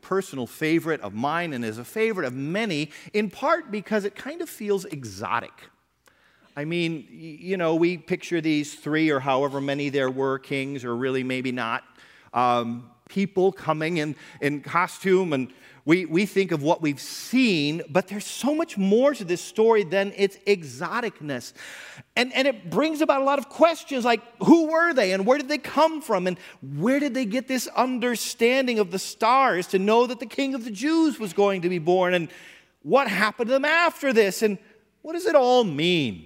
personal favorite of mine and is a favorite of many, in part because it kind of feels exotic. I mean, you know, we picture these 3 or however many there were kings, or really maybe not, people coming in costume, and we think of what we've seen, but there's so much more to this story than its exoticness. And it brings about a lot of questions like, who were they and where did they come from and where did they get this understanding of the stars to know that the King of the Jews was going to be born, and what happened to them after this, and what does it all mean?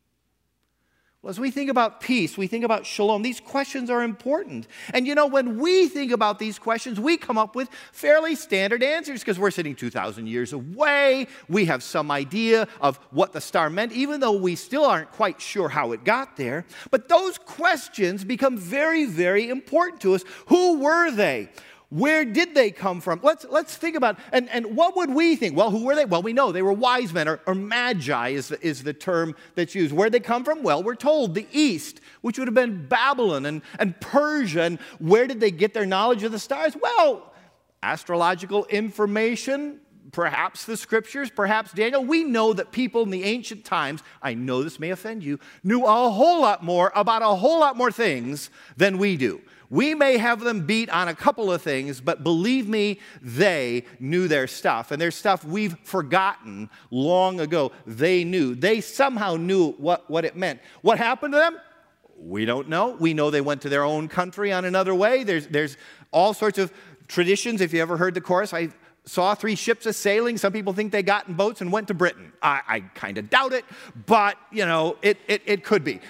Well, as we think about peace, we think about shalom, these questions are important. And you know, when we think about these questions, we come up with fairly standard answers because we're sitting 2,000 years away. We have some idea of what the star meant, even though we still aren't quite sure how it got there. But those questions become very, very important to us. Who were they? Where did they come from? Let's think about it. And what would we think? Well, who were they? Well, we know they were wise men, or magi is the term that's used. Where did they come from? Well, we're told the east, which would have been Babylon and Persia. And where did they get their knowledge of the stars? Well, astrological information, perhaps the scriptures, perhaps Daniel. We know that people in the ancient times, I know this may offend you, knew a whole lot more about a whole lot more things than we do. We may have them beat on a couple of things, but believe me, they knew their stuff. And their stuff we've forgotten long ago. They knew. They somehow knew what it meant. What happened to them? We don't know. We know they went to their own country on another way. There's all sorts of traditions. If you ever heard the chorus, I saw 3 ships a-sailing. Some people think they got in boats and went to Britain. I kind of doubt it, but, you know, it could be.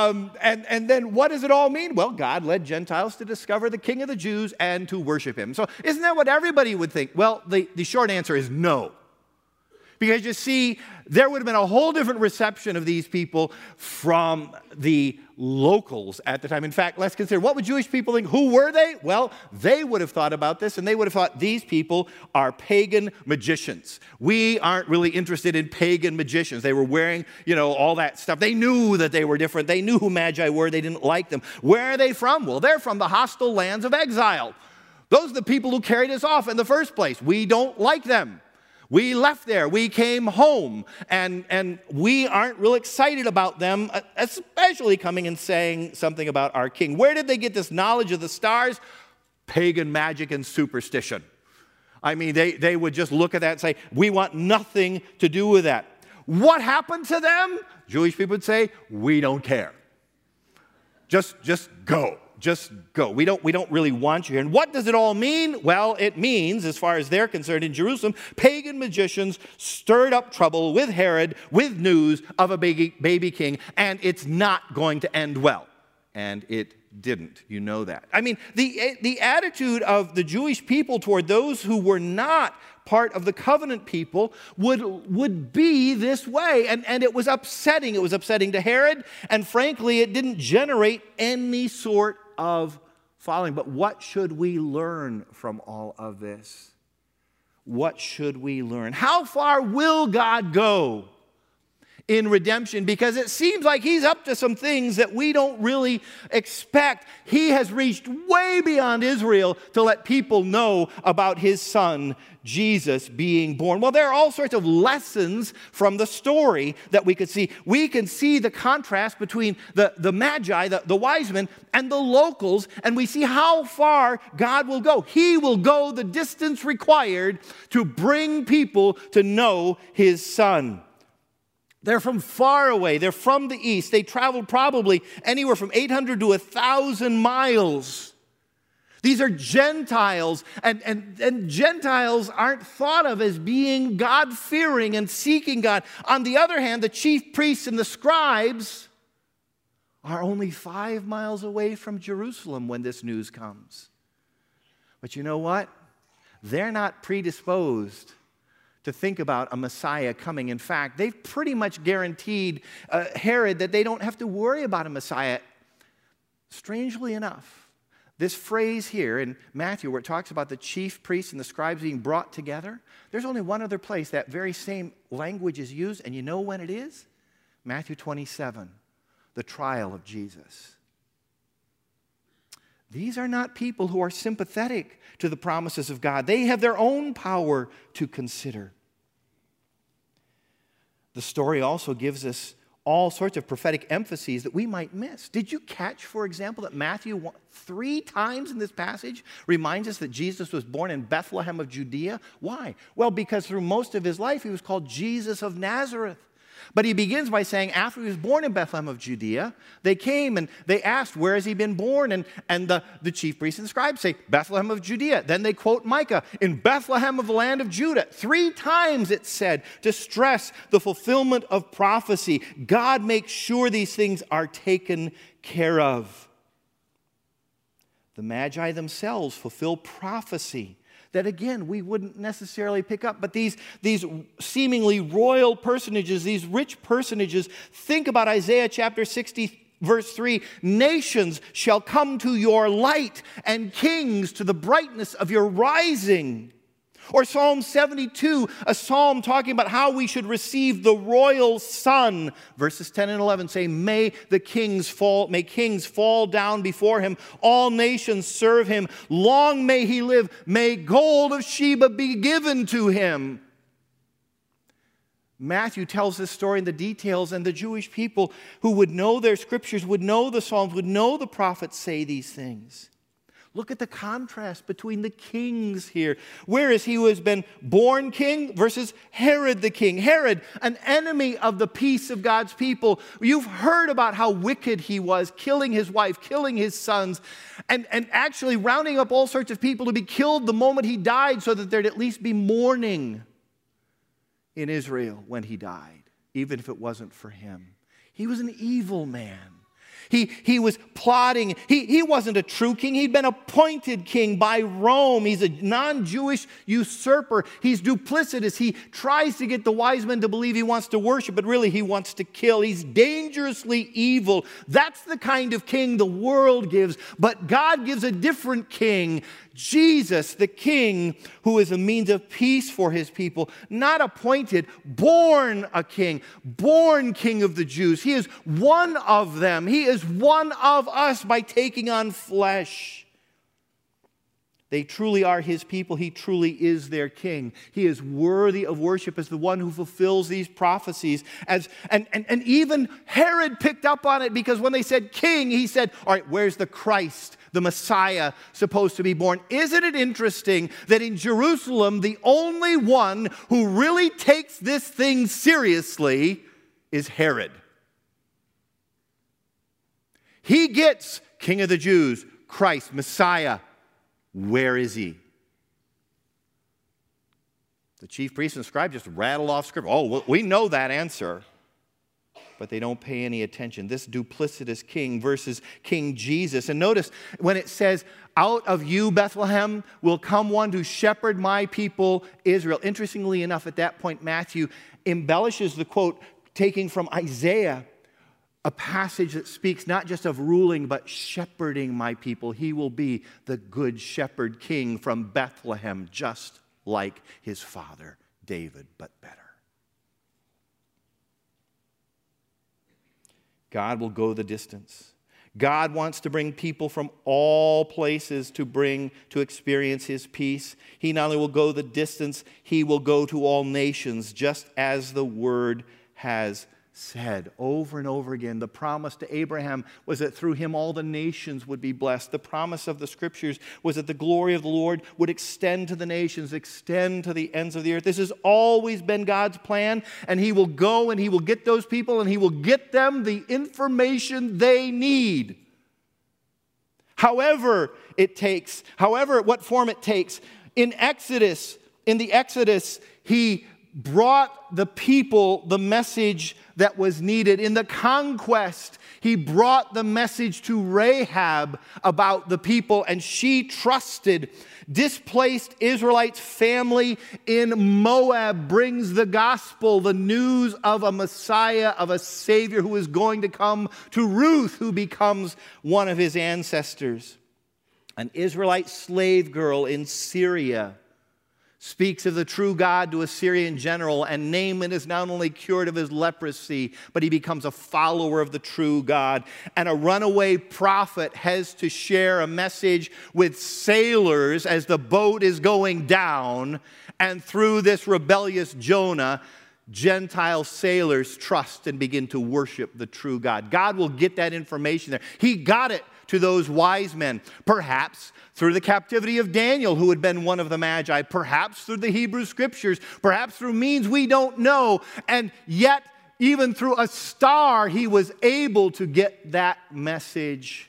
And then what does it all mean? Well, God led Gentiles to discover the King of the Jews and to worship him. So isn't that what everybody would think? Well, the short answer is no. Because you see, there would have been a whole different reception of these people from the locals at the time. In fact, let's consider, what would Jewish people think? Who were they? Well, they would have thought about this, and they would have thought these people are pagan magicians. We aren't really interested in pagan magicians. They were wearing, you know, all that stuff. They knew that they were different. They knew who magi were. They didn't like them. Where are they from? Well, they're from the hostile lands of exile. Those are the people who carried us off in the first place. We don't like them. We left there, we came home, and we aren't real excited about them, especially coming and saying something about our king. Where did they get this knowledge of the stars? Pagan magic and superstition. I mean, they would just look at that and say, we want nothing to do with that. What happened to them? Jewish people would say, we don't care. Just go. Just go. We don't really want you here. And what does it all mean? Well, it means, as far as they're concerned in Jerusalem, pagan magicians stirred up trouble with Herod with news of a baby king, and it's not going to end well. And it didn't. You know that. I mean, the attitude of the Jewish people toward those who were not part of the covenant people would be this way. And it was upsetting. It was upsetting to Herod. And frankly, it didn't generate any sort of following. But what should we learn from all of this? What should we learn? How far will God go in redemption? Because it seems like he's up to some things that we don't really expect. He has reached way beyond Israel to let people know about his son, Jesus, being born. Well, there are all sorts of lessons from the story that we could see. We can see the contrast between the magi, the wise men, and the locals, and we see how far God will go. He will go the distance required to bring people to know his son. They're from far away. They're from the east. They traveled probably anywhere from 800 to 1,000 miles. These are Gentiles, and Gentiles aren't thought of as being God-fearing and seeking God. On the other hand, the chief priests and the scribes are only 5 miles away from Jerusalem when this news comes. But you know what? They're not predisposed to think about a Messiah coming. In fact, they've pretty much guaranteed Herod that they don't have to worry about a Messiah. Strangely enough, this phrase here in Matthew where it talks about the chief priests and the scribes being brought together, there's only one other place that very same language is used, and you know when it is? Matthew 27, the trial of Jesus. These are not people who are sympathetic to the promises of God. They have their own power to consider. The story also gives us all sorts of prophetic emphases that we might miss. Did you catch, for example, that Matthew 3 times in this passage reminds us that Jesus was born in Bethlehem of Judea? Why? Well, because through most of his life he was called Jesus of Nazareth. But he begins by saying after he was born in Bethlehem of Judea, they came and they asked, where has he been born? And the chief priests and scribes say, Bethlehem of Judea. Then they quote Micah, in Bethlehem of the land of Judah. 3 times it said to stress the fulfillment of prophecy. God makes sure these things are taken care of. The Magi themselves fulfill prophecy that, again, we wouldn't necessarily pick up. But these seemingly royal personages, these rich personages, think about Isaiah chapter 60, verse 3. Nations shall come to your light, and kings to the brightness of your rising. Or Psalm 72, a psalm talking about how we should receive the royal son. Verses 10 and 11 say, may kings fall down before him. All nations serve him. Long may he live. May gold of Sheba be given to him. Matthew tells this story in the details, and the Jewish people who would know their scriptures, would know the Psalms, would know the prophets say these things. Look at the contrast between the kings here. Whereas he who has been born king versus Herod the king. Herod, an enemy of the peace of God's people. You've heard about how wicked he was, killing his wife, killing his sons, and actually rounding up all sorts of people to be killed the moment he died so that there'd at least be mourning in Israel when he died, even if it wasn't for him. He was an evil man. He was plotting. He wasn't a true king. He'd been appointed king by Rome. He's a non-Jewish usurper. He's duplicitous. He tries to get the wise men to believe he wants to worship, but really he wants to kill. He's dangerously evil. That's the kind of king the world gives. But God gives a different king, Jesus, the king who is a means of peace for his people, not appointed, born a king, born king of the Jews. He is one of them. He is one of us by taking on flesh. They truly are his people. He truly is their king. He is worthy of worship as the one who fulfills these prophecies. And even Herod picked up on it, because when they said king, he said, all right, where's the Christ, the Messiah, supposed to be born? Isn't it interesting that in Jerusalem, the only one who really takes this thing seriously is Herod? He gets King of the Jews, Christ, Messiah. Where is he? The chief priests and scribes just rattle off scripture. Oh, we know that answer. But they don't pay any attention. This duplicitous king versus King Jesus. And notice when it says, out of you, Bethlehem, will come one to shepherd my people, Israel. Interestingly enough, at that point, Matthew embellishes the quote, taking from Isaiah, a passage that speaks not just of ruling, but shepherding my people. He will be the good shepherd king from Bethlehem, just like his father, David, but better. God will go the distance. God wants to bring people from all places to experience his peace. He not only will go the distance, he will go to all nations, just as the word has said over and over again. The promise to Abraham was that through him all the nations would be blessed. The promise of the scriptures was that the glory of the Lord would extend to the nations, extend to the ends of the earth. This has always been God's plan, and he will go and he will get those people and he will get them the information they need. However what form it takes. In the Exodus, he brought the people the message that was needed. In the conquest, he brought the message to Rahab about the people, and she trusted. Displaced Israelites' family in Moab brings the gospel, the news of a Messiah, of a Savior who is going to come, to Ruth, who becomes one of his ancestors. An Israelite slave girl in Syria speaks of the true God to a Syrian general, and Naaman is not only cured of his leprosy, but he becomes a follower of the true God. And a runaway prophet has to share a message with sailors as the boat is going down, and through this rebellious Jonah, Gentile sailors trust and begin to worship the true God. God will get that information there. He got it to those wise men, perhaps through the captivity of Daniel, who had been one of the Magi, perhaps through the Hebrew Scriptures, perhaps through means we don't know, and yet even through a star, he was able to get that message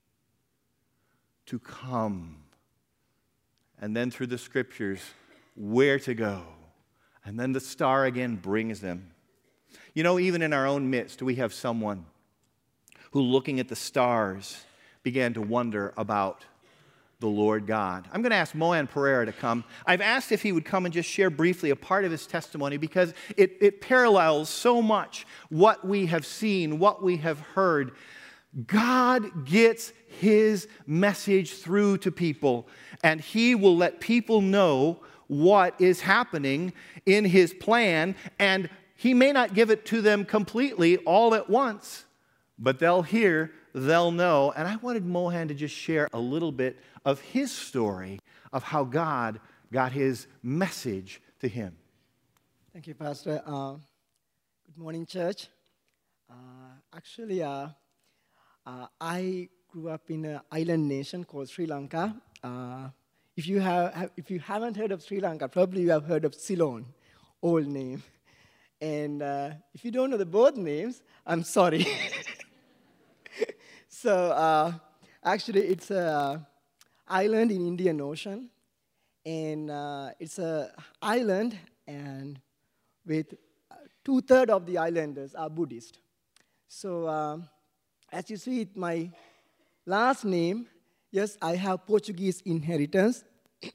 to come. And then through the Scriptures, where to go. And then the star again brings them. You know, even in our own midst, we have someone who, looking at the stars, began to wonder about the Lord God. I'm going to ask Mohan Pereira to come. I've asked if he would come and just share briefly a part of his testimony because it parallels so much what we have seen, what we have heard. God gets his message through to people, and he will let people know what is happening in his plan, and he may not give it to them completely all at once, but they'll hear, they'll know. And I wanted Mohan to just share a little bit of his story of how God got his message to him. Thank you, Pastor. Good morning, church. Actually, I grew up in an island nation called Sri Lanka. If you haven't heard of Sri Lanka, probably you have heard of Ceylon, old name. And if you don't know the both names, I'm sorry. So actually, it's an island in Indian Ocean, and it's an island, and with 2/3 of the islanders are Buddhist. So as you see, my last name, yes, I have Portuguese inheritance,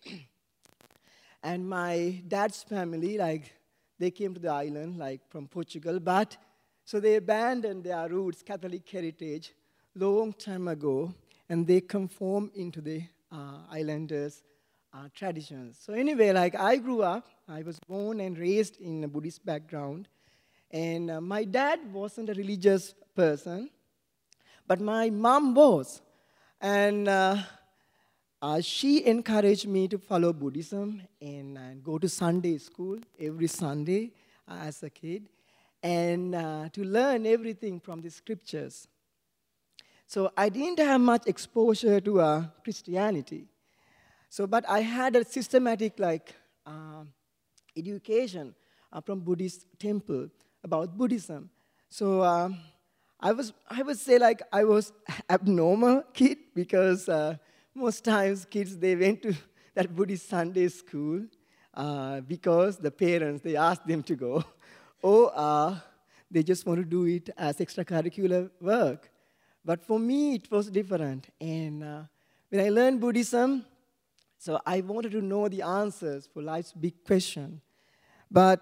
and my dad's family, they came to the island, from Portugal, but so they abandoned their roots, Catholic heritage, long time ago, and they conform into the islanders' traditions. So anyway, I grew up, I was born and raised in a Buddhist background, and my dad wasn't a religious person, but my mom was, and she encouraged me to follow Buddhism and go to Sunday school every Sunday as a kid, and to learn everything from the scriptures. So I didn't have much exposure to Christianity. But I had a systematic education from Buddhist temple about Buddhism. So I would say I was abnormal kid because most times kids, they went to that Buddhist Sunday school because the parents, they asked them to go, or they just want to do it as extracurricular work. But for me, it was different. And when I learned Buddhism, so I wanted to know the answers for life's big question. But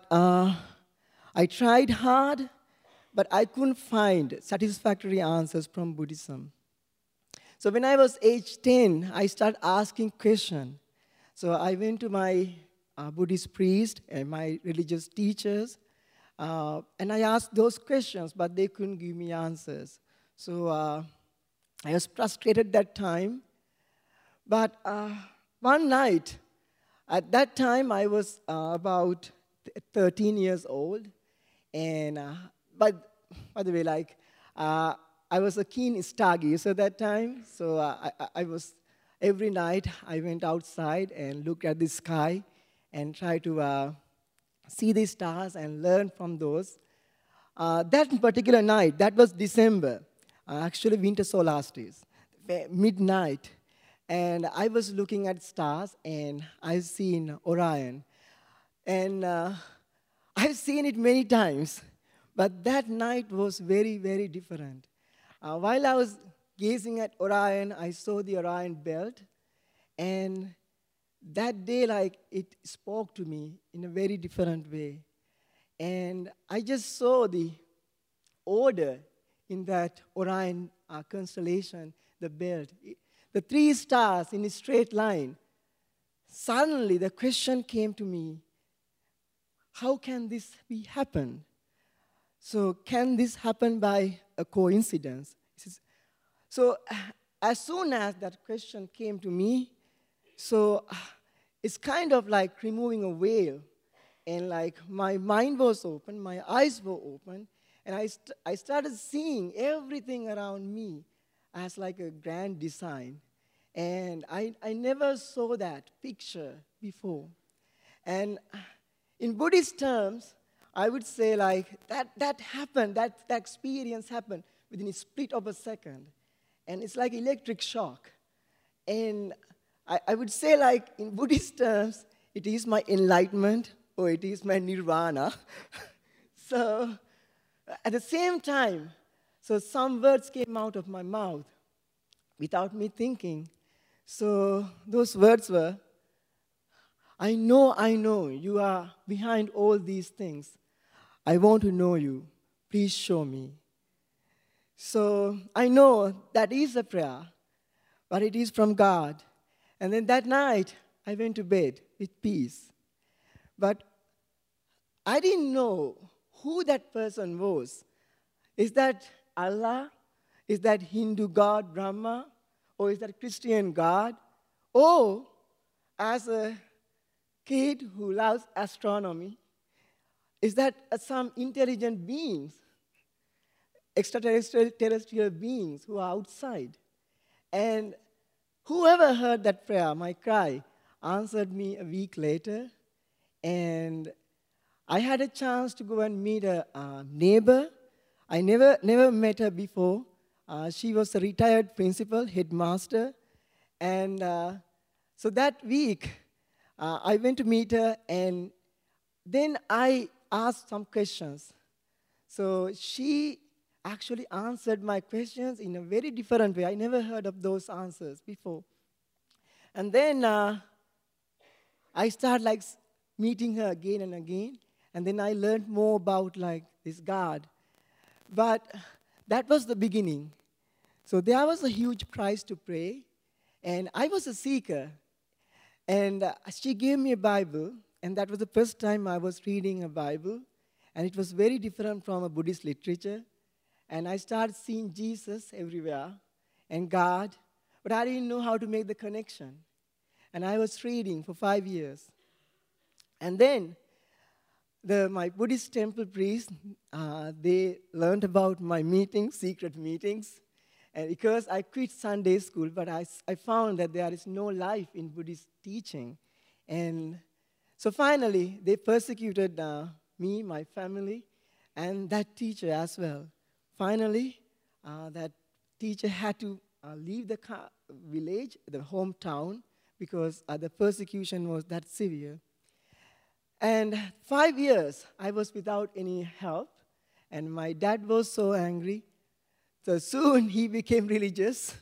I tried hard, but I couldn't find satisfactory answers from Buddhism. So when I was age 10, I started asking questions. So I went to my Buddhist priest and my religious teachers, and I asked those questions, but they couldn't give me answers. So I was frustrated that time. But one night, at that time I was about 13 years old, and by the way, I was a keen stargazer at that time. So I was every night I went outside and looked at the sky and tried to see the stars and learn from those. That particular night, that was December. Actually winter solstice, midnight, and I was looking at stars, and I've seen Orion, and I've seen it many times, but that night was very, very different. While I was gazing at Orion, I saw the Orion belt, and that day, it spoke to me in a very different way, and I just saw the order in that Orion constellation, the belt. The 3 stars in a straight line suddenly the question came to me, how can this be happen? So can this happen by a coincidence? So as soon as that question came to me, so it's kind of like removing a veil. And like my mind was open, my eyes were open, and I started seeing everything around me as like a grand design. And I never saw that picture before. And in Buddhist terms, I would say like that happened, that experience happened within a split of a second. And it's like electric shock. And I would say like in Buddhist terms, it is my enlightenment or it is my nirvana. So at the same time, so some words came out of my mouth without me thinking. So those words were, I know, you are behind all these things. I want to know you. Please show me. So I know that is a prayer, but it is from God. And then that night, I went to bed with peace. But I didn't know who that person was. Is that Allah? Is that Hindu god Brahma? Or is that Christian God? Or, as a kid who loves astronomy, is that some intelligent beings, extraterrestrial beings who are outside? And whoever heard that prayer, my cry, answered me a week later. And I had a chance to go and meet a neighbor. I never met her before. She was a retired principal, headmaster. And so that week, I went to meet her, and then I asked some questions. So she actually answered my questions in a very different way. I never heard of those answers before. And then I started like meeting her again and again. And then I learned more about like this God. But that was the beginning. So there was a huge price to pay. And I was a seeker. And she gave me a Bible. And that was the first time I was reading a Bible. And it was very different from a Buddhist literature. And I started seeing Jesus everywhere and God. But I didn't know how to make the connection. And I was reading for 5 years. And then my Buddhist temple priests, they learned about my meetings, secret meetings. And because I quit Sunday school, but I found that there is no life in Buddhist teaching. And so finally, they persecuted me, my family, and that teacher as well. Finally, that teacher had to leave the village, the hometown, because the persecution was that severe. And 5 years, I was without any help, and my dad was so angry. So soon he became religious.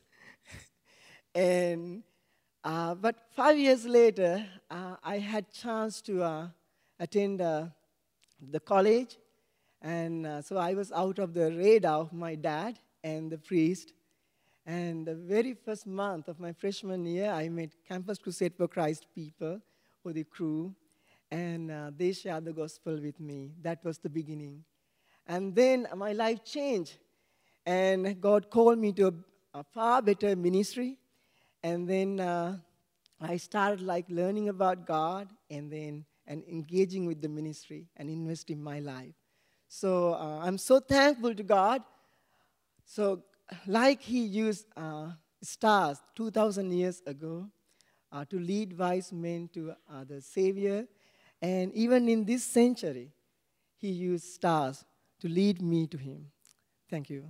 But 5 years later, I had chance to attend the college. And so I was out of the radar of my dad and the priest. And the very first month of my freshman year, I met Campus Crusade for Christ people, or the crew. And they shared the gospel with me. That was the beginning. And then my life changed. And God called me to a far better ministry. And then I started like learning about God and engaging with the ministry and investing my life. So I'm so thankful to God. So like He used stars 2,000 years ago to lead wise men to the Savior. And even in this century, He used stars to lead me to Him. Thank you.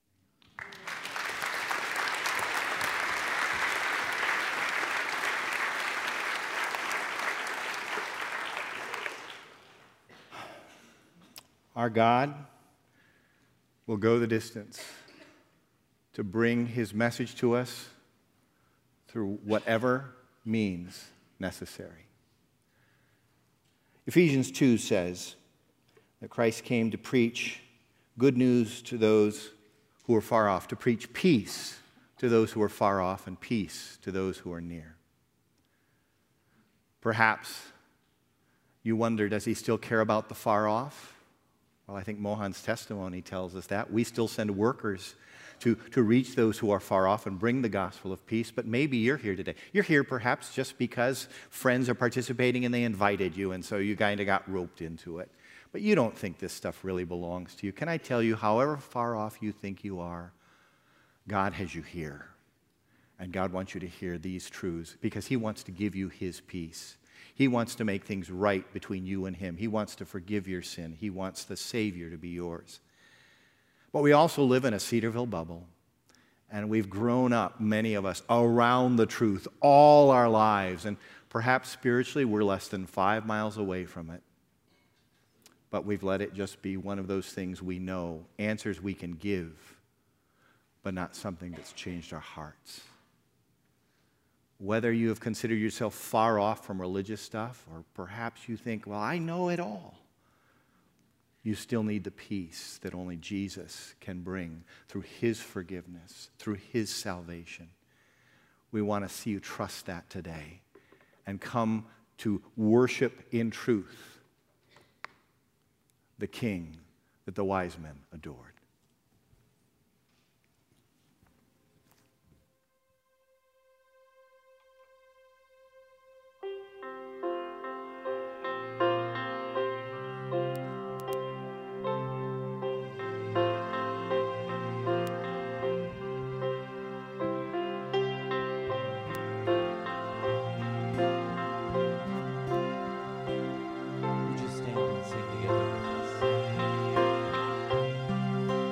Our God will go the distance to bring His message to us through whatever means necessary. Ephesians 2 says that Christ came to preach good news to those who are far off, to preach peace to those who are far off and peace to those who are near. Perhaps you wonder, does he still care about the far off? Well, I think Mohan's testimony tells us that. We still send workers to reach those who are far off and bring the gospel of peace, but maybe you're here today. You're here perhaps just because friends are participating and they invited you, and so you kind of got roped into it. But you don't think this stuff really belongs to you. Can I tell you, however far off you think you are, God has you here. And God wants you to hear these truths because he wants to give you his peace. He wants to make things right between you and him. He wants to forgive your sin. He wants the Savior to be yours. But we also live in a Cedarville bubble, and we've grown up, many of us, around the truth all our lives, and perhaps spiritually we're less than 5 miles away from it. But we've let it just be one of those things we know, answers we can give, but not something that's changed our hearts. Whether you have considered yourself far off from religious stuff, or perhaps you think, well, I know it all, you still need the peace that only Jesus can bring through his forgiveness, through his salvation. We want to see you trust that today and come to worship in truth the King that the wise men adored. Would you stand and sing together with us?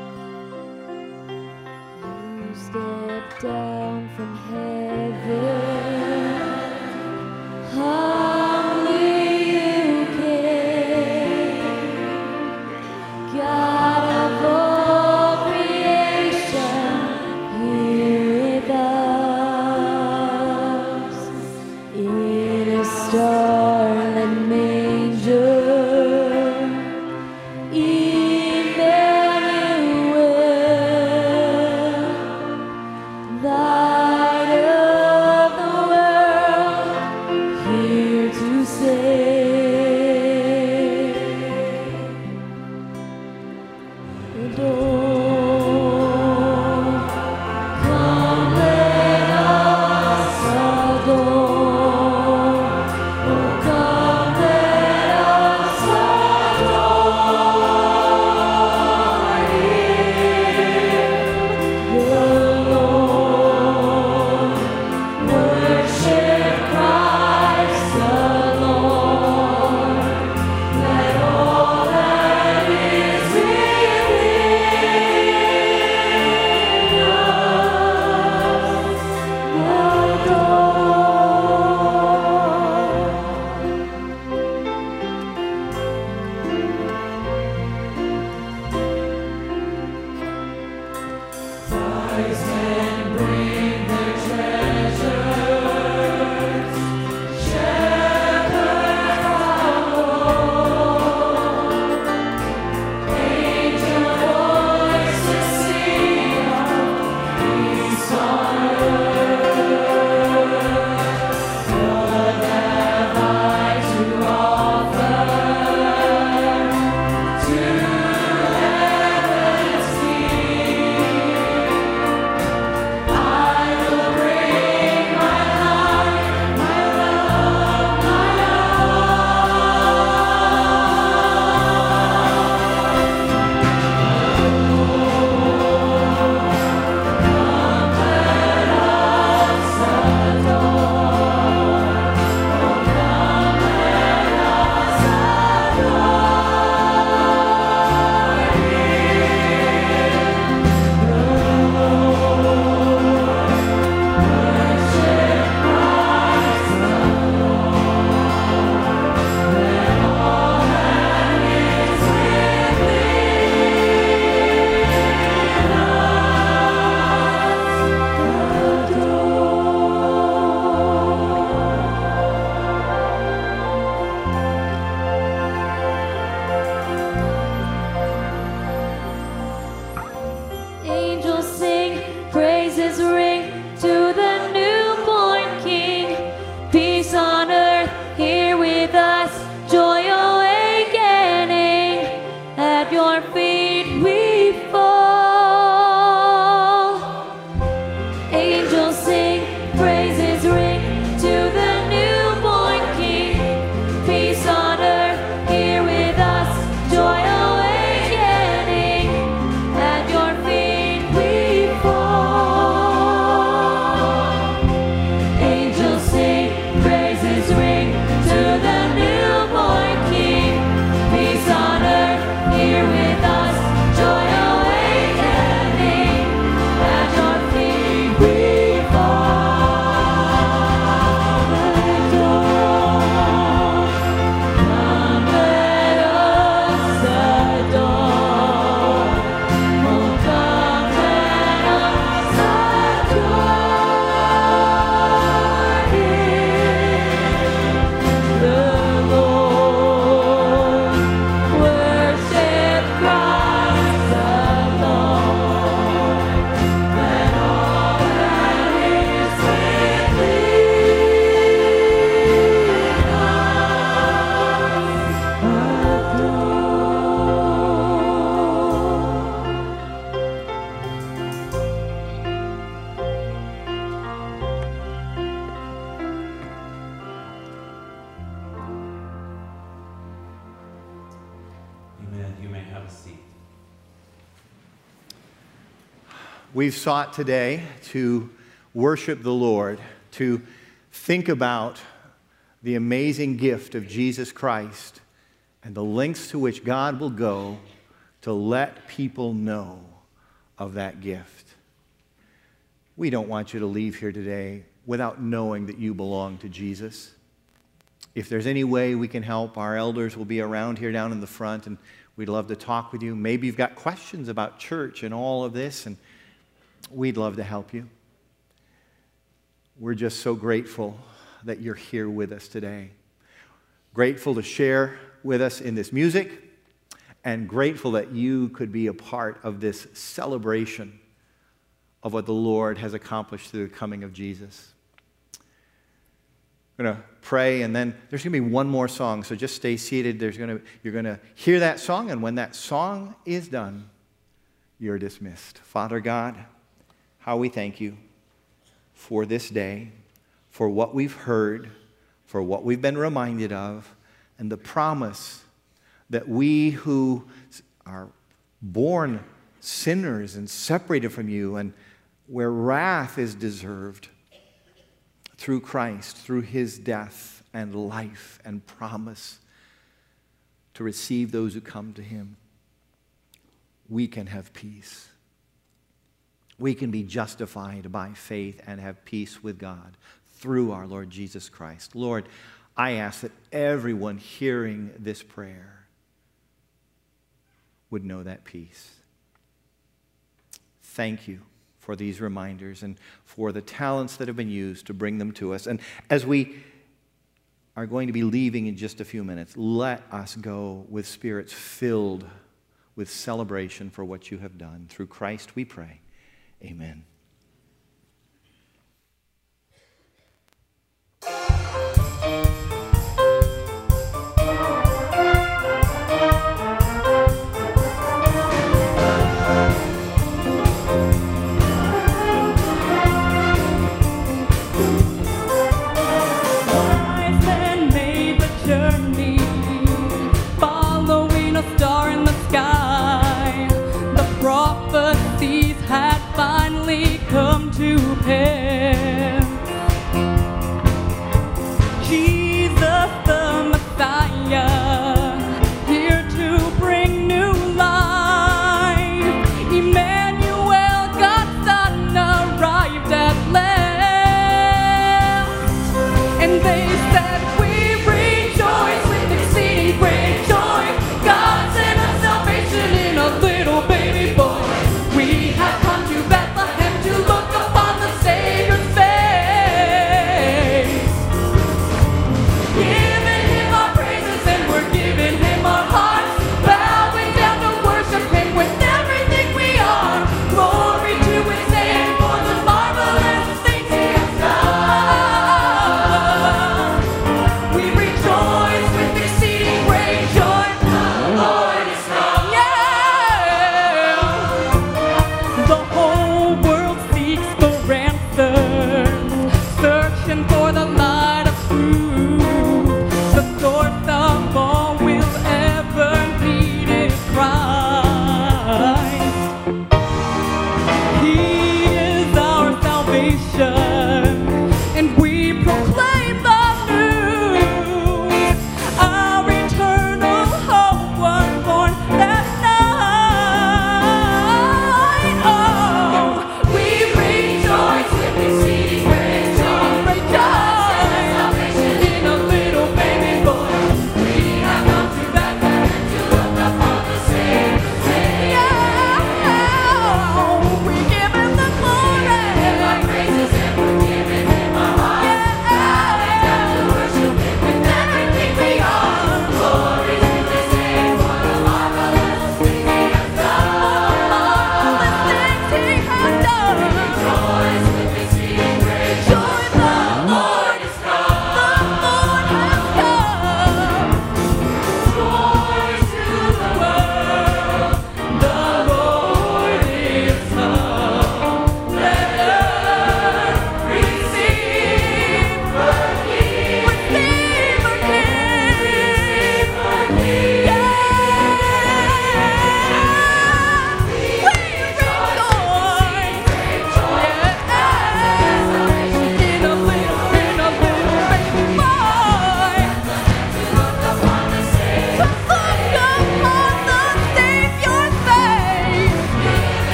We've sought today to worship the Lord, to think about the amazing gift of Jesus Christ and the lengths to which God will go to let people know of that gift. We don't want you to leave here today without knowing that you belong to Jesus. If there's any way we can help, our elders will be around here down in the front, and we'd love to talk with you. Maybe you've got questions about church and all of this, and we'd love to help you. We're just so grateful that you're here with us today. Grateful to share with us in this music, and grateful that you could be a part of this celebration of what the Lord has accomplished through the coming of Jesus. I'm going to pray, and then there's going to be one more song, so just stay seated. You're going to hear that song, and when that song is done, you're dismissed. Father God, how we thank you for this day, for what we've heard, for what we've been reminded of, and the promise that we who are born sinners and separated from you, and where wrath is deserved, through Christ, through his death and life and promise to receive those who come to him, we can have peace. We can be justified by faith and have peace with God through our Lord Jesus Christ. Lord, I ask that everyone hearing this prayer would know that peace. Thank you for these reminders and for the talents that have been used to bring them to us. And as we are going to be leaving in just a few minutes, let us go with spirits filled with celebration for what you have done. Through Christ we pray. Amen. Come to